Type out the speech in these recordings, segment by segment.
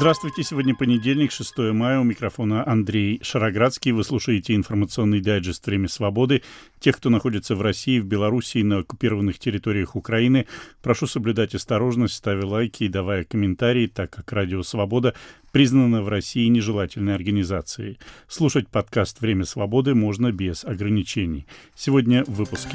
Здравствуйте, сегодня понедельник, 6 мая, у микрофона Андрей Шароградский. Вы слушаете информационный дайджест «Время свободы». Тех, кто находится в России, в Беларуси и на оккупированных территориях Украины, прошу соблюдать осторожность, ставя лайки и давая комментарии, так как Радио Свобода признана в России нежелательной организацией. Слушать подкаст «Время свободы» можно без ограничений. Сегодня в выпуске.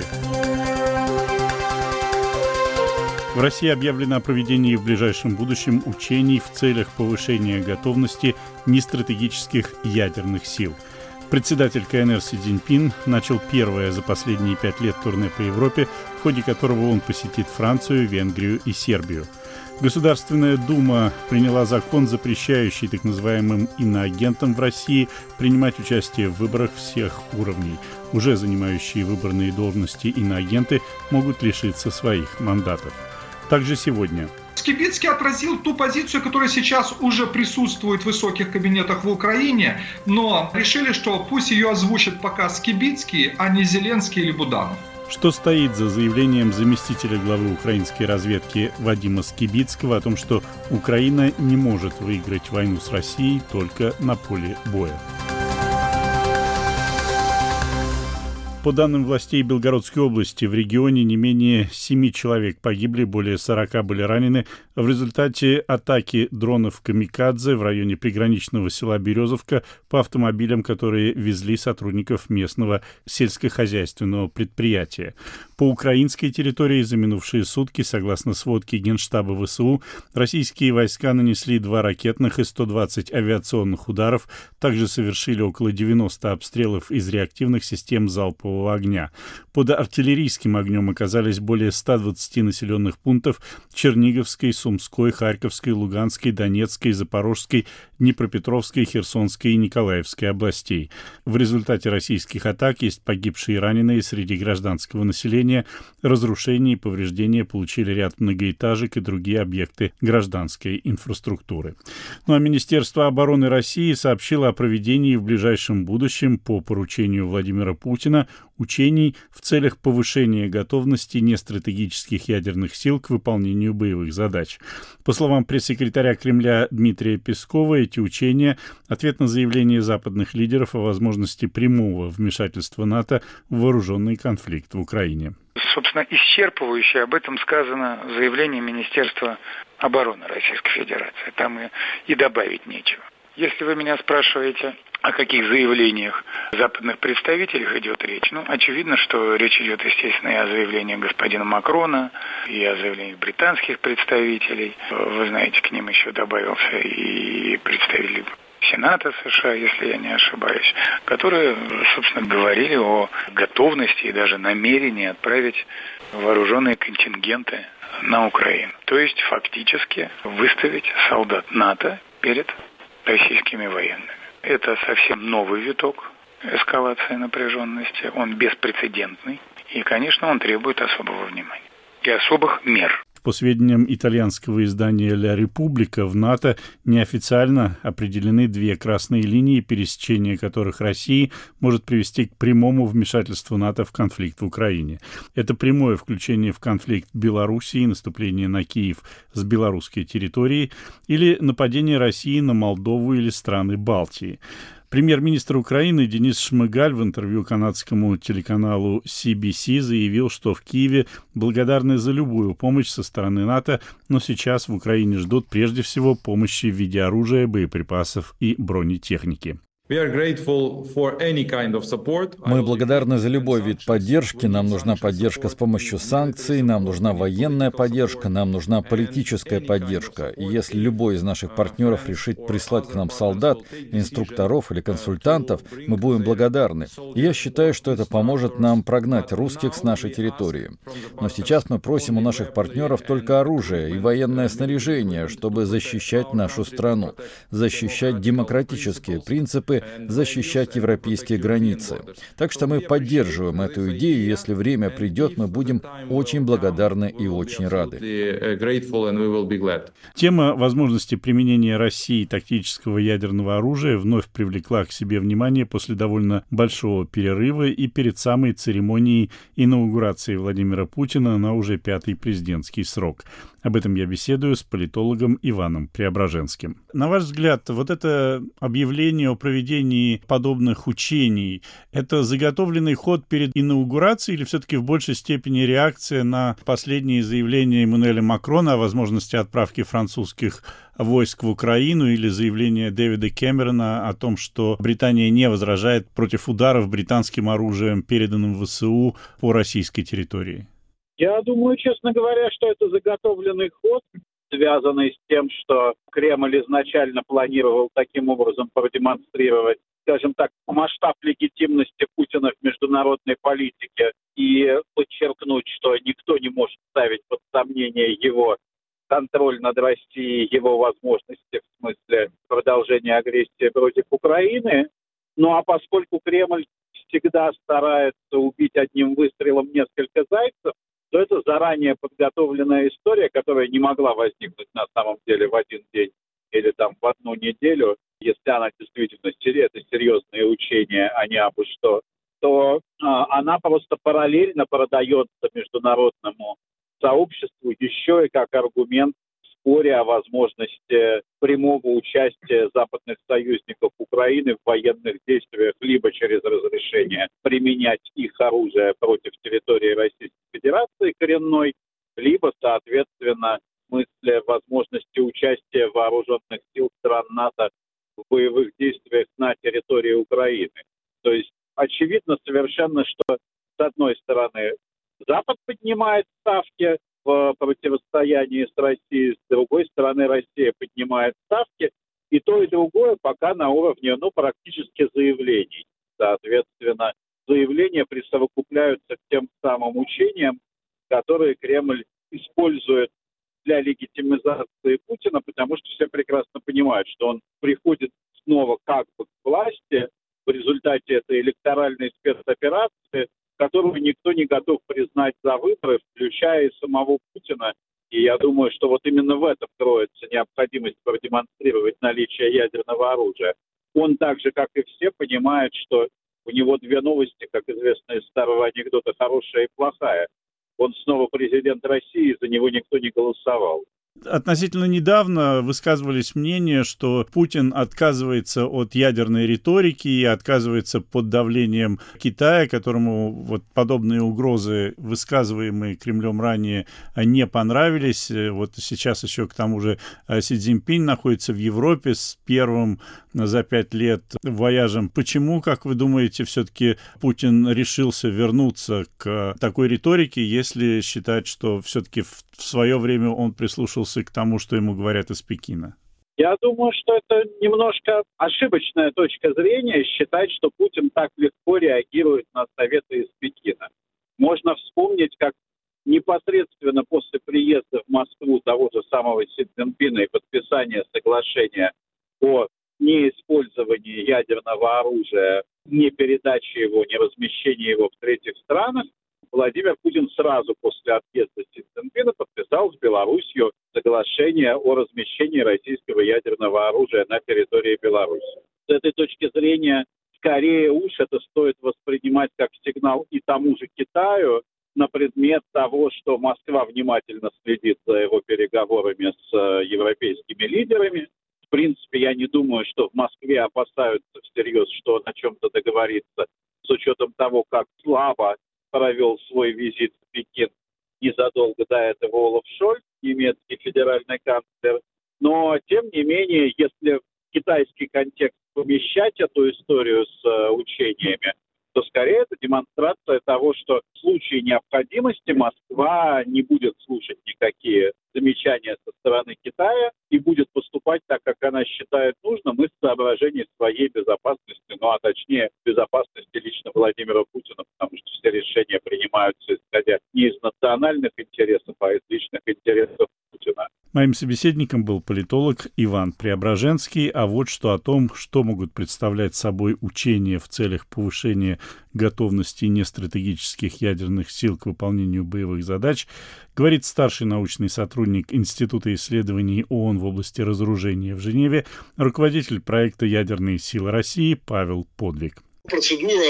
В России объявлено о проведении в ближайшем будущем учений в целях повышения готовности нестратегических ядерных сил. Председатель КНР Си Цзиньпин начал первое за последние 5 лет турне по Европе, в ходе которого он посетит Францию, Венгрию и Сербию. Государственная Дума приняла закон, запрещающий так называемым иноагентам в России принимать участие в выборах всех уровней. Уже занимающие выборные должности иноагенты могут лишиться своих мандатов. Также сегодня. Скибицкий отразил ту позицию, которая сейчас уже присутствует в высоких кабинетах в Украине, но решили, что пусть ее озвучит пока Скибицкий, а не Зеленский или Буданов. Что стоит за заявлением заместителя главы украинской разведки Вадима Скибицкого о том, что Украина не может выиграть войну с Россией только на поле боя? По данным властей Белгородской области, в регионе не менее 7 человек погибли, более 40 были ранены в результате атаки дронов «Камикадзе» в районе приграничного села Березовка по автомобилям, которые везли сотрудников местного сельскохозяйственного предприятия. По украинской территории за минувшие сутки, согласно сводке Генштаба ВСУ, российские войска нанесли 2 ракетных и 120 авиационных ударов, также совершили около 90 обстрелов из реактивных систем залпового огня. Под артиллерийским огнем оказались более 120 населенных пунктов Черниговской, Сумской, Харьковской, Луганской, Донецкой, Запорожской, Днепропетровской, Херсонской и Николаевской областей. В результате российских атак есть погибшие и раненые среди гражданского населения. Разрушения и повреждения получили ряд многоэтажек и другие объекты гражданской инфраструктуры. Ну а Министерство обороны России сообщило о проведении в ближайшем будущем по поручению Владимира Путина учений в целях повышения готовности нестратегических ядерных сил к выполнению боевых задач. По словам пресс-секретаря Кремля Дмитрия Пескова, эти учения – ответ на заявление западных лидеров о возможности прямого вмешательства НАТО в вооруженный конфликт в Украине. Собственно, исчерпывающе об этом сказано в заявлении Министерства обороны Российской Федерации. Там и добавить нечего. Если вы меня спрашиваете, о каких заявлениях западных представителях идет речь, очевидно, что речь идет, естественно, и о заявлениях господина Макрона, и о заявлениях британских представителей. Вы знаете, к ним еще добавился и представитель Сената США, если я не ошибаюсь, которые, собственно, говорили о готовности и даже намерении отправить вооруженные контингенты на Украину. То есть, фактически, выставить солдат НАТО перед российскими военными. Это совсем новый виток эскалации напряженности, он беспрецедентный, и, конечно, он требует особого внимания и особых мер. По сведениям итальянского издания «Ля Република», в НАТО неофициально определены 2 красные линии, пересечение которых России может привести к прямому вмешательству НАТО в конфликт в Украине. Это прямое включение в конфликт Белоруссии, наступление на Киев с белорусской территории или нападение России на Молдову или страны Балтии. Премьер-министр Украины Денис Шмыгаль в интервью канадскому телеканалу CBC заявил, что в Киеве благодарны за любую помощь со стороны НАТО, но сейчас в Украине ждут прежде всего помощи в виде оружия, боеприпасов и бронетехники. Мы благодарны за любой вид поддержки. Нам нужна поддержка с помощью санкций, нам нужна военная поддержка, нам нужна политическая поддержка. И если любой из наших партнеров решит прислать к нам солдат, инструкторов или консультантов, мы будем благодарны. И я считаю, что это поможет нам прогнать русских с нашей территории. Но сейчас мы просим у наших партнеров только оружие и военное снаряжение, чтобы защищать нашу страну, защищать демократические принципы, защищать европейские границы. Так что мы поддерживаем эту идею, и если время придет, мы будем очень благодарны и очень рады. Тема возможности применения России тактического ядерного оружия вновь привлекла к себе внимание после довольно большого перерыва и перед самой церемонией инаугурации Владимира Путина на уже 5-й президентский срок. Об этом я беседую с политологом Иваном Преображенским. На ваш взгляд, вот это объявление о проведении подобных учений, это заготовленный ход перед инаугурацией или все-таки в большей степени реакция на последние заявления Эммануэля Макрона о возможности отправки французских войск в Украину или заявление Дэвида Кэмерона о том, что Британия не возражает против ударов британским оружием, переданным ВСУ по российской территории? Я думаю, честно говоря, что это заготовленный ход, связанный с тем, что Кремль изначально планировал таким образом продемонстрировать, скажем так, масштаб легитимности Путина в международной политике и подчеркнуть, что никто не может ставить под сомнение его контроль над Россией, его возможности в смысле продолжения агрессии против Украины. Ну а поскольку Кремль всегда старается убить одним выстрелом несколько зайцев, то это заранее подготовленная история, которая не могла возникнуть на самом деле в один день или там в одну неделю. Если она действительно это серьезные учения, а не абы что, то она просто параллельно продается международному сообществу еще и как аргумент в споре о возможности прямого участия западных союзников Украины в военных действиях либо через разрешение применять их оружие против территории Российской Федерации коренной, либо, соответственно, в смысле возможности участия вооруженных сил стран НАТО в боевых действиях на территории Украины. То есть очевидно совершенно, что с одной стороны Запад поднимает ставки в противостоянии с Россией, с другой стороны Россия поднимает ставки, и то, и другое пока на уровне, практически заявлений. Соответственно, заявления присовокупляются к тем самым учениям, которые Кремль использует для легитимизации Путина, потому что все прекрасно понимают, что он приходит снова как бы к власти в результате этой электоральной спецоперации, которую никто не готов признать за выборы, включая и самого Путина. И я думаю, что вот именно в этом кроется необходимость продемонстрировать наличие ядерного оружия. Он так же, как и все, понимает, что у него две новости, как известно из старого анекдота, хорошая и плохая. Он снова президент России, за него никто не голосовал. Относительно недавно высказывались мнения, что Путин отказывается от ядерной риторики и отказывается под давлением Китая, которому вот подобные угрозы, высказываемые Кремлем ранее, не понравились. Вот сейчас еще к тому же Си Цзиньпинь находится в Европе с первым за 5 лет вояжем. Почему, как вы думаете, все-таки Путин решился вернуться к такой риторике, если считать, что все-таки в свое время он прислушался к тому, что ему говорят из Пекина? Я думаю, что это немножко ошибочная точка зрения считать, что Путин так легко реагирует на советы из Пекина. Можно вспомнить, как непосредственно после приезда в Москву того же самого Си Цзиньпина и подписания соглашения о неиспользовании ядерного оружия, не передаче его, не размещении его в третьих странах, Владимир Путин сразу после отъезда Си Цзиньпина подписал с Беларусью соглашение о размещении российского ядерного оружия на территории Беларуси. С этой точки зрения, скорее уж это стоит воспринимать как сигнал и тому же Китаю на предмет того, что Москва внимательно следит за его переговорами с европейскими лидерами. В принципе, я не думаю, что в Москве опасаются всерьез, что он о чем-то договорится, с учетом того, как слабо провел свой визит в Пекин незадолго до этого Олаф Шольц, немецкий федеральный канцлер. Но, тем не менее, если в китайский контекст помещать эту историю с учениями, то скорее это демонстрация того, что в случае необходимости Москва не будет слушать никакие замечания со стороны Китая и будет поступать так, как она считает нужным, из соображений своей безопасности, а точнее безопасности лично Владимира Путина, потому что все решения принимаются исходя не из национальных интересов, а из личных интересов Путина. Моим собеседником был политолог Иван Преображенский. А вот что о том, что могут представлять собой учения в целях повышения готовности нестратегических ядерных сил к выполнению боевых задач, говорит старший научный сотрудник Института исследований ООН в области разоружения в Женеве, руководитель проекта «Ядерные силы России» Павел Подвиг. Процедура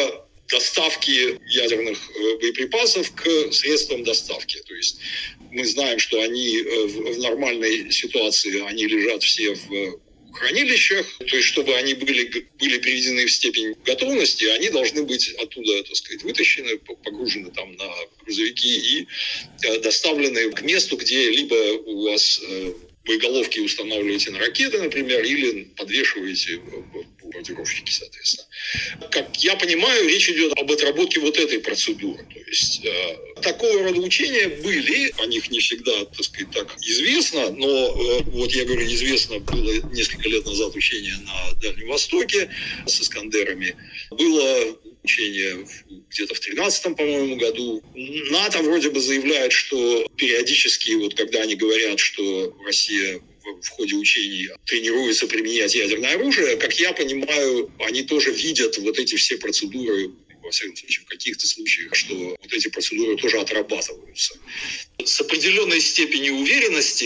доставки ядерных боеприпасов к средствам доставки. То есть мы знаем, что они в нормальной ситуации, они лежат все в хранилищах, то есть чтобы они были приведены в степень готовности, они должны быть оттуда, так сказать, вытащены, погружены там на грузовики и доставлены к месту, где либо у вас боеголовки устанавливаете на ракеты, например, или подвешиваете бомбардировщики, соответственно. Как я понимаю, речь идет об отработке вот этой процедуры. То есть такого рода учения были, о них не всегда, так сказать, так известно, но вот я говорю, известно, было несколько лет назад учение на Дальнем Востоке с «Искандерами». Было учение где-то в 2013, по-моему, году. НАТО вроде бы заявляет, что периодически, вот когда они говорят, что Россия в ходе учений тренируется применять ядерное оружие, как я понимаю, они тоже видят вот эти все процедуры, во всяком случае, в каких-то случаях, что вот эти процедуры тоже отрабатываются. С определенной степенью уверенности,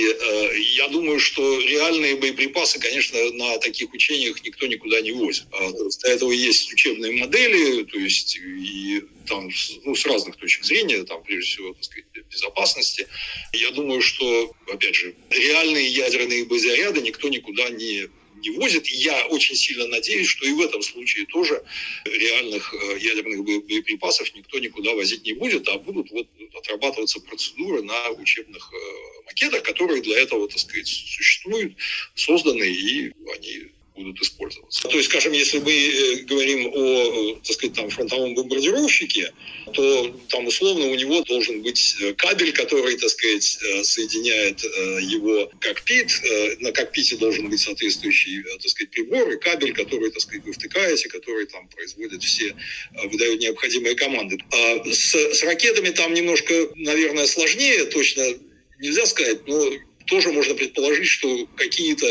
я думаю, что реальные боеприпасы, конечно, на таких учениях никто никуда не возит. Для этого есть учебные модели, то есть и там, с разных точек зрения, там, прежде всего, так сказать, безопасности. Я думаю, что, опять же, реальные ядерные боезаряды никто никуда не возит. Я очень сильно надеюсь, что и в этом случае тоже реальных ядерных боеприпасов никто никуда возить не будет, а будут вот отрабатываться процедуры на учебных макетах, которые для этого, так сказать, существуют, созданы, и они будут использоваться. То есть, скажем, если мы говорим о, так сказать, там, фронтовом бомбардировщике, то там условно у него должен быть кабель, который, так сказать, соединяет его кокпит. На кокпите должен быть соответствующий, так сказать, прибор и кабель, который, так сказать, вы втыкаете, который там производит все, выдает необходимые команды. А с ракетами там немножко, наверное, сложнее, точно нельзя сказать, но тоже можно предположить, что какие-то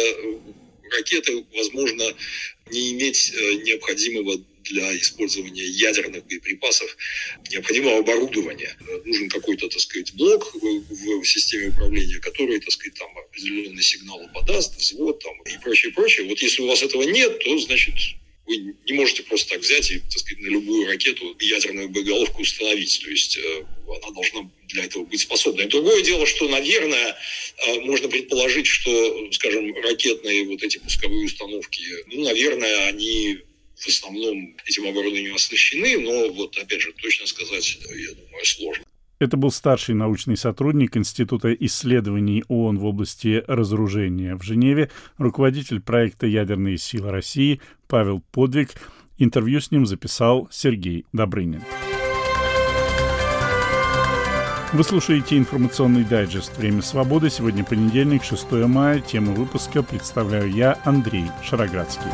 ракеты, возможно, не иметь необходимого для использования ядерных боеприпасов необходимого оборудования. Нужен какой-то, так сказать, блок в системе управления, который, так сказать, там определенные сигналы подаст, взвод там, и прочее, прочее. Вот если у вас этого нет, то, значит, вы не можете просто так взять и, так сказать, на любую ракету ядерную боеголовку установить. То есть она должна для этого быть способной. Другое дело, что, наверное, можно предположить, что, скажем, ракетные вот эти пусковые установки, наверное, они в основном этим оборудованием оснащены, но вот, опять же, точно сказать, я думаю, сложно. Это был старший научный сотрудник Института исследований ООН в области разоружения в Женеве, руководитель проекта «Ядерные силы России» Павел Подвиг. Интервью с ним записал Сергей Добрынин. Вы слушаете информационный дайджест «Время свободы». Сегодня понедельник, 6 мая. Тему выпуска представляю я, Андрей Шароградский.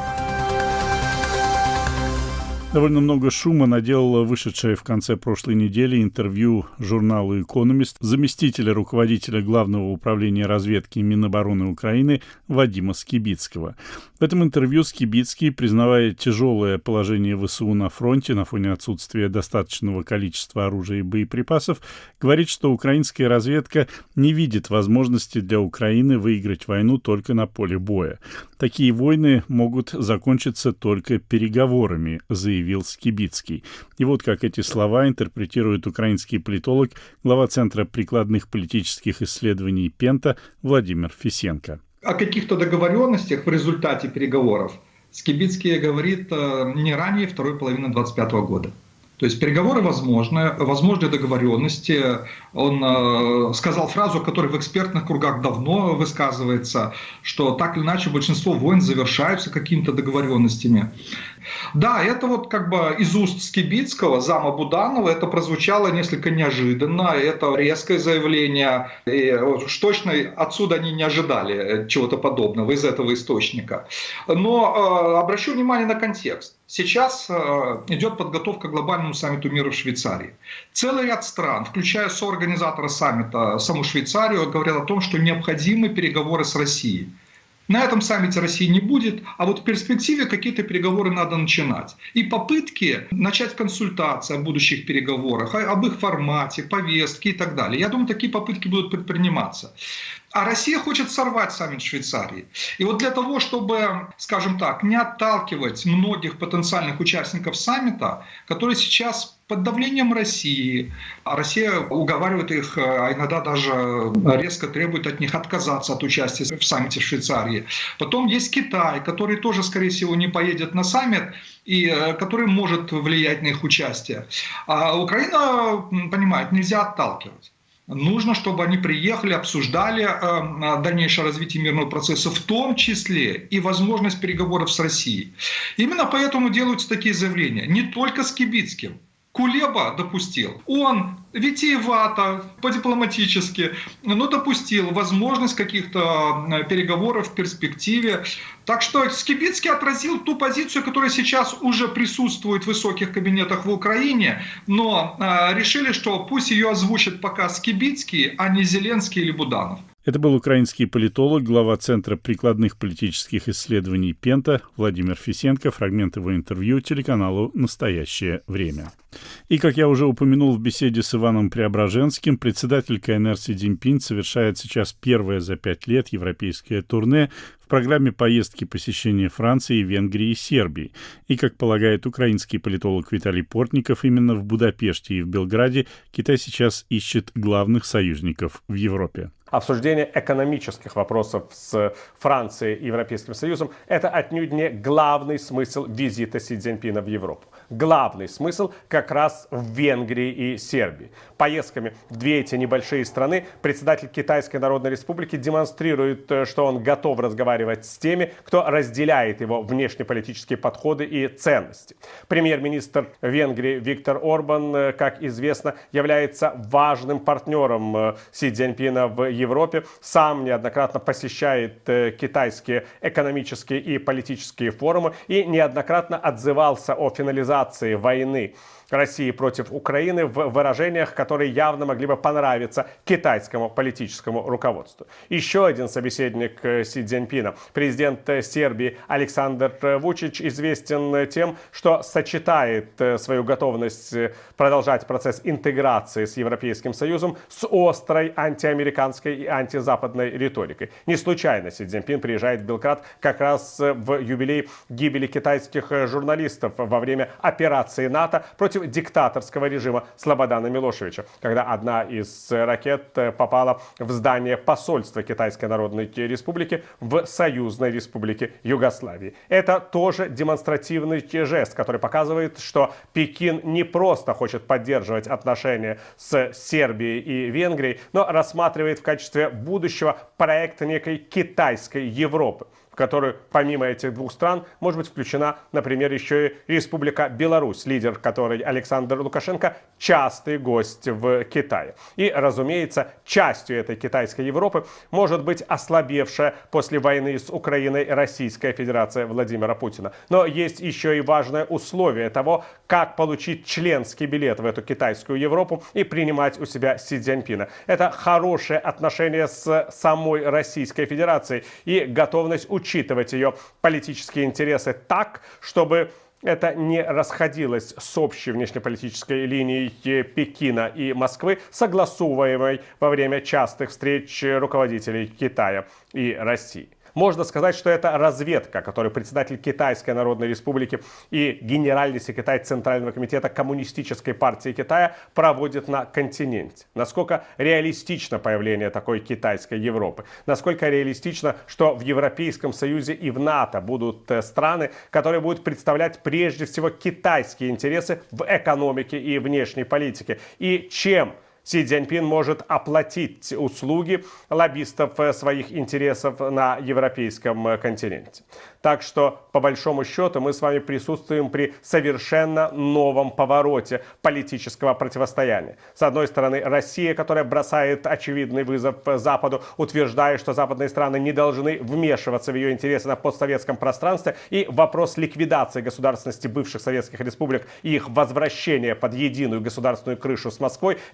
Довольно много шума наделало вышедшее в конце прошлой недели интервью журналу «Экономист» заместителя руководителя Главного управления разведки Минобороны Украины Вадима Скибицкого. В этом интервью Скибицкий, признавая тяжелое положение ВСУ на фронте на фоне отсутствия достаточного количества оружия и боеприпасов, говорит, что украинская разведка не видит возможности для Украины выиграть войну только на поле боя. Такие войны могут закончиться только переговорами, заявил Скибицкий. И вот как эти слова интерпретирует украинский политолог, глава Центра прикладных политических исследований «Пента» Владимир Фисенко. О каких-то договоренностях в результате переговоров Скибицкий говорит не ранее второй половины 2025 года. То есть переговоры возможны договоренности. Он сказал фразу, которая в экспертных кругах давно высказывается, что так или иначе большинство войн завершаются какими-то договоренностями. Да, это вот как бы из уст Скибицкого, зама Буданова, это прозвучало несколько неожиданно, это резкое заявление, и уж точно отсюда они не ожидали чего-то подобного из этого источника. Но обращу внимание на контекст. Сейчас идет подготовка к глобальному саммиту мира в Швейцарии. Целый ряд стран, включая соорганизатора саммита, саму Швейцарию, говорят о том, что необходимы переговоры с Россией. На этом саммите России не будет, а вот в перспективе какие-то переговоры надо начинать. И попытки начать консультации о будущих переговорах, об их формате, повестке и так далее. Я думаю, такие попытки будут предприниматься. А Россия хочет сорвать саммит Швейцарии. И вот для того, чтобы, скажем так, не отталкивать многих потенциальных участников саммита, которые сейчас под давлением России, а Россия уговаривает их, а иногда даже резко требует от них отказаться от участия в саммите в Швейцарии. Потом есть Китай, который тоже, скорее всего, не поедет на саммит, и который может влиять на их участие. А Украина понимает, нельзя отталкивать. Нужно, чтобы они приехали, обсуждали дальнейшее развитие мирного процесса, в том числе и возможность переговоров с Россией. Именно поэтому делаются такие заявления. Не только с Кибицким. Кулеба допустил. Он витиевато, по-дипломатически, но допустил возможность каких-то переговоров в перспективе. Так что Скибицкий отразил ту позицию, которая сейчас уже присутствует в высоких кабинетах в Украине, но решили, что пусть ее озвучит пока Скибицкий, а не Зеленский или Буданов. Это был украинский политолог, глава Центра прикладных политических исследований «Пента» Владимир Фисенко. Фрагмент его интервью телеканалу «Настоящее время». И, как я уже упомянул в беседе с Иваном Преображенским, председатель КНР Си Цзиньпин совершает сейчас первое за 5 лет европейское турне в программе поездки посещения Франции, Венгрии и Сербии. И, как полагает украинский политолог Виталий Портников, именно в Будапеште и в Белграде Китай сейчас ищет главных союзников в Европе. Обсуждение экономических вопросов с Францией и Европейским Союзом – это отнюдь не главный смысл визита Си Цзиньпина в Европу. Главный смысл как раз в Венгрии и Сербии. Поездками в две эти небольшие страны председатель Китайской Народной Республики демонстрирует, что он готов разговаривать с теми, кто разделяет его внешнеполитические подходы и ценности. Премьер-министр Венгрии Виктор Орбан, как известно, является важным партнером Си Цзиньпина в Европе, сам неоднократно посещает китайские экономические и политические форумы и неоднократно отзывался о финализации войны России против Украины в выражениях, которые явно могли бы понравиться китайскому политическому руководству. Еще один собеседник Си Цзиньпина, президент Сербии Александр Вучич, известен тем, что сочетает свою готовность продолжать процесс интеграции с Европейским Союзом с острой антиамериканской и антизападной риторикой. Не случайно Си Цзиньпин приезжает в Белград как раз в юбилей гибели китайских журналистов во время операции НАТО против диктаторского режима Слободана Милошевича, когда одна из ракет попала в здание посольства Китайской Народной Республики в Союзной Республике Югославии. Это тоже демонстративный жест, который показывает, что Пекин не просто хочет поддерживать отношения с Сербией и Венгрией, но рассматривает в качестве будущего проекта некой китайской Европы, в которую помимо этих двух стран может быть включена, например, еще и Республика Беларусь, лидер которой Александр Лукашенко частый гость в Китае. И, разумеется, частью этой китайской Европы может быть ослабевшая после войны с Украиной Российская Федерация Владимира Путина. Но есть еще и важное условие того, как получить членский билет в эту китайскую Европу и принимать у себя Си Цзиньпина. Это хорошее отношение с самой Российской Федерацией и готовность учитывать ее политические интересы так, чтобы это не расходилось с общей внешнеполитической линией Пекина и Москвы, согласовываемой во время частых встреч руководителей Китая и России. Можно сказать, что это разведка, которую председатель Китайской Народной Республики и генеральный секретарь Центрального комитета Коммунистической партии Китая проводят на континенте. Насколько реалистично появление такой китайской Европы? Насколько реалистично, что в Европейском Союзе и в НАТО будут страны, которые будут представлять прежде всего китайские интересы в экономике и внешней политике? И чем Си Цзиньпин может оплатить услуги лоббистов своих интересов на европейском континенте. Так что, по большому счету, мы с вами присутствуем при совершенно новом повороте политического противостояния. С одной стороны, Россия, которая бросает очевидный вызов Западу, утверждая, что западные страны не должны вмешиваться в ее интересы на постсоветском пространстве, и вопрос ликвидации государственности бывших советских республик и их возвращения под единую государственную крышу с Москвой – это вопрос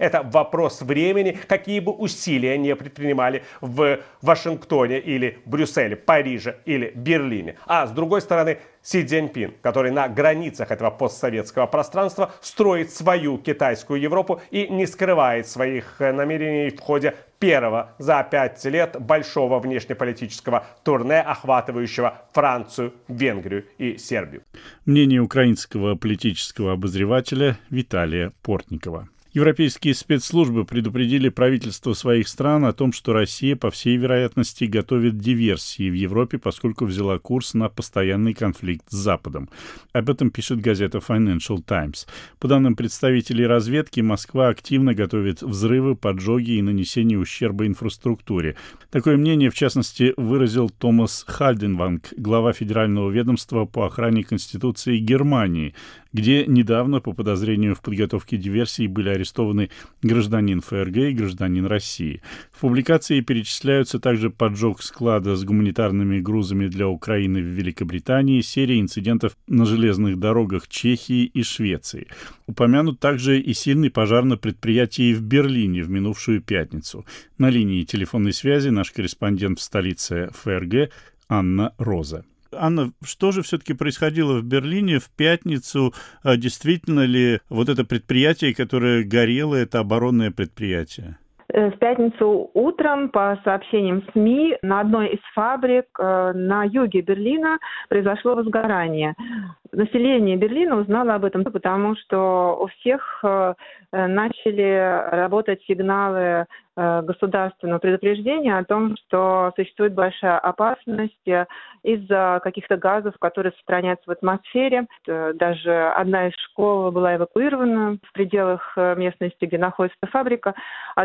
вопрос времени, какие бы усилия не предпринимали в Вашингтоне или Брюсселе, Париже или Берлине. А с другой стороны, Си Цзиньпин, который на границах этого постсоветского пространства строит свою китайскую Европу и не скрывает своих намерений в ходе первого за 5 лет большого внешнеполитического турне, охватывающего Францию, Венгрию и Сербию. Мнение украинского политического обозревателя Виталия Портникова. Европейские спецслужбы предупредили правительство своих стран о том, что Россия, по всей вероятности, готовит диверсии в Европе, поскольку взяла курс на постоянный конфликт с Западом. Об этом пишет газета Financial Times. По данным представителей разведки, Москва активно готовит взрывы, поджоги и нанесение ущерба инфраструктуре. Такое мнение, в частности, выразил Томас Хальденванг, глава Федерального ведомства по охране Конституции Германии, где недавно по подозрению в подготовке диверсий были арестованы гражданин ФРГ и гражданин России. В публикации перечисляются также поджог склада с гуманитарными грузами для Украины в Великобритании, серия инцидентов на железных дорогах Чехии и Швеции. Упомянут также и сильный пожар на предприятии в Берлине в минувшую пятницу. На линии телефонной связи наш корреспондент в столице ФРГ Анна Роза. Анна, что же все-таки происходило в Берлине в пятницу? Действительно ли вот это предприятие, которое горело, это оборонное предприятие? В пятницу утром, по сообщениям СМИ, на одной из фабрик на юге Берлина произошло возгорание. Население Берлина узнало об этом, потому что у всех начали работать сигналы государственного предупреждения о том, что существует большая опасность из-за каких-то газов, которые распространяются в атмосфере. Даже одна из школ была эвакуирована в пределах местности, где находится фабрика.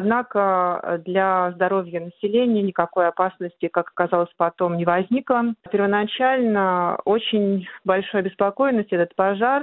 Однако для здоровья населения никакой опасности, как оказалось потом, не возникло. Первоначально очень большая беспокойность этот пожар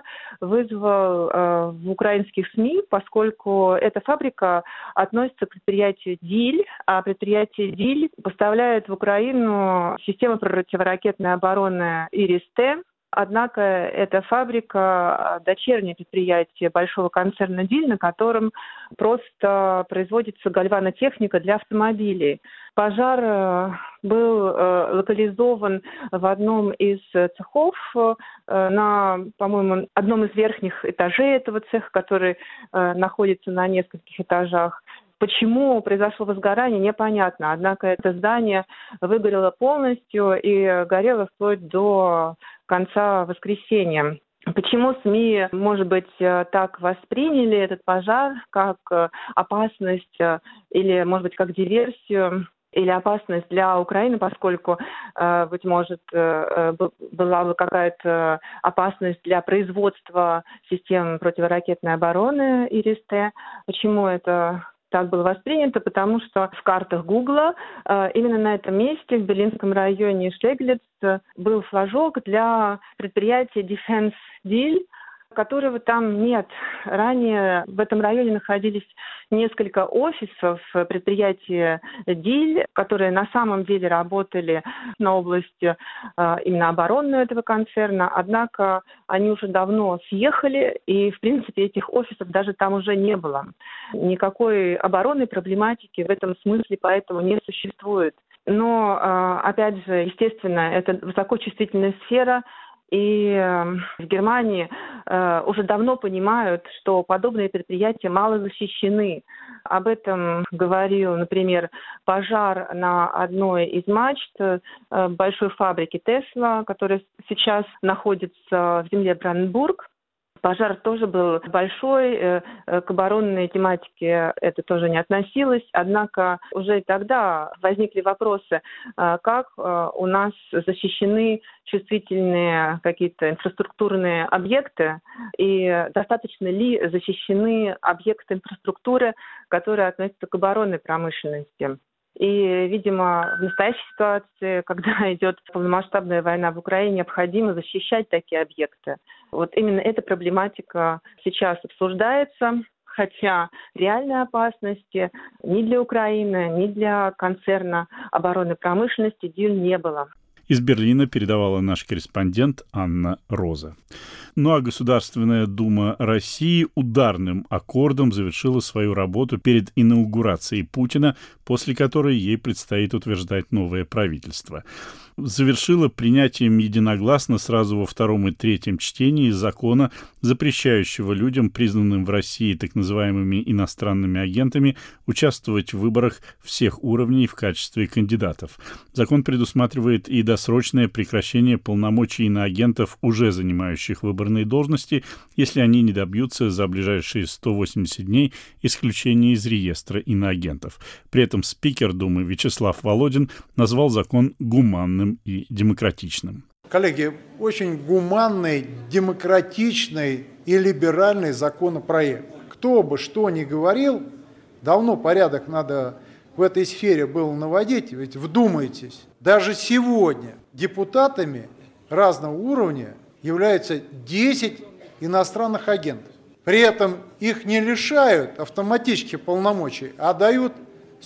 вызвал в украинских СМИ, поскольку эта фабрика относится к предприятию ДИЛь, а предприятие ДИЛь поставляет в Украину систему противоракетной обороны ИРИС-Т. Однако эта фабрика – дочернее предприятие большого концерна ДИЛь, на котором просто производится гальванотехника для автомобилей. Пожар был локализован в одном из цехов, на, по-моему, одном из верхних этажей этого цеха, который находится на нескольких этажах. Почему произошло возгорание, непонятно. Однако это здание выгорело полностью и горело вплоть до конца воскресенья. Почему СМИ, может быть, так восприняли этот пожар как опасность или, может быть, как диверсию или опасность для Украины, поскольку, быть может, была бы какая-то опасность для производства систем противоракетной обороны ИРИС-Т. Почему это так было воспринято? Потому что в картах Гугла именно на этом месте, в берлинском районе Шлеглиц, был флажок для предприятия Defense Deal, которого там нет. Ранее в этом районе находились несколько офисов предприятия ДИЛь, которые на самом деле работали на области именно оборонную этого концерна, однако они уже давно съехали, и, в принципе, этих офисов даже там уже не было. Никакой оборонной проблематики в этом смысле поэтому не существует. Но, опять же, естественно, это высокочувствительная сфера, и в Германии уже давно понимают, что подобные предприятия мало защищены. Об этом говорил, например, пожар на одной из мачт большой фабрики Tesla, которая сейчас находится в земле Бранденбург. Пожар тоже был большой, к оборонной тематике это тоже не относилось, однако уже тогда возникли вопросы, как у нас защищены чувствительные какие-то инфраструктурные объекты и достаточно ли защищены объекты инфраструктуры, которые относятся к оборонной промышленности. И, видимо, в настоящей ситуации, когда идет полномасштабная война в Украине, необходимо защищать такие объекты. Вот именно эта проблематика сейчас обсуждается, хотя реальной опасности ни для Украины, ни для концерна оборонной промышленности ДИЛь не было. Из Берлина передавала наш корреспондент Анна Роза. Ну а Государственная Дума России ударным аккордом завершила свою работу перед инаугурацией Путина, после которой ей предстоит утверждать новое правительство. Завершила принятием единогласно сразу во втором и третьем чтении закона, запрещающего людям, признанным в России так называемыми иностранными агентами, участвовать в выборах всех уровней в качестве кандидатов. Закон предусматривает и досрочное прекращение полномочий иноагентов, уже занимающих выборные должности, если они не добьются за ближайшие 180 дней исключения из реестра иноагентов. При этом спикер Думы Вячеслав Володин назвал закон гуманным и демократичным. Коллеги, очень гуманный, демократичный и либеральный законопроект. Кто бы что ни говорил, давно порядок надо в этой сфере было наводить, ведь вдумайтесь, даже сегодня депутатами разного уровня являются 10 иностранных агентов. При этом их не лишают автоматически полномочий, а дают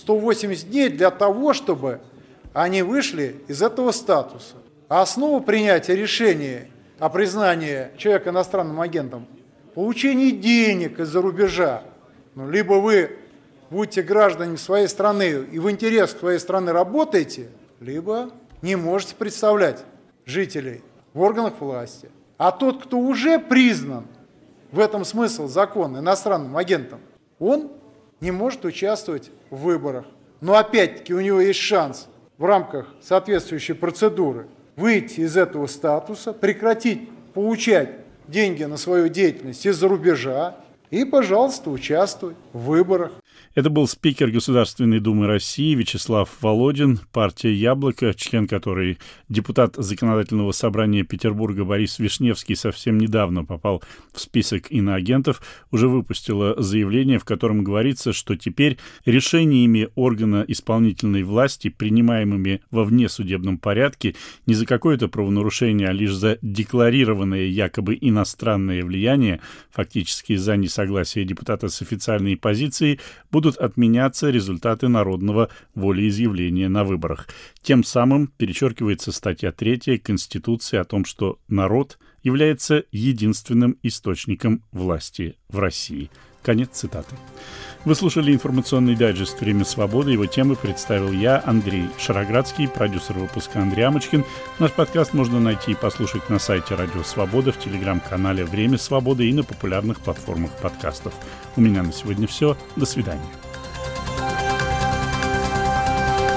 180 дней для того, чтобы они вышли из этого статуса. А основа принятия решения о признании человека иностранным агентом – получение денег из-за рубежа. Либо вы будете гражданами своей страны и в интересах своей страны работаете, либо не можете представлять жителей в органах власти. А тот, кто уже признан, в этом смысл закона, иностранным агентом, он не может участвовать в выборах. Но опять-таки у него есть шанс в рамках соответствующей процедуры выйти из этого статуса, прекратить получать деньги на свою деятельность из-за рубежа и, пожалуйста, участвуй в выборах. Это был спикер Государственной Думы России Вячеслав Володин, партия «Яблоко», член которой депутат Законодательного собрания Петербурга Борис Вишневский совсем недавно попал в список иноагентов, уже выпустила заявление, в котором говорится, что теперь решениями органа исполнительной власти, принимаемыми во внесудебном порядке, не за какое-то правонарушение, а лишь за декларированное якобы иностранное влияние, фактически за несогласие депутата с официальной позицией, будут отменяться результаты народного волеизъявления на выборах. Тем самым перечеркивается статья 3 Конституции о том, что народ является единственным источником власти в России. Конец цитаты. Вы слушали информационный дайджест «Время свободы». Его темы представил я, Андрей Шароградский, продюсер выпуска Андрей Амочкин. Наш подкаст можно найти и послушать на сайте Радио Свобода, в телеграм-канале «Время свободы» и на популярных платформах подкастов. У меня на сегодня все. До свидания.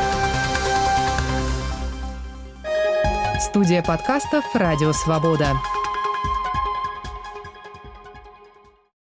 Студия подкастов «Радио Свобода».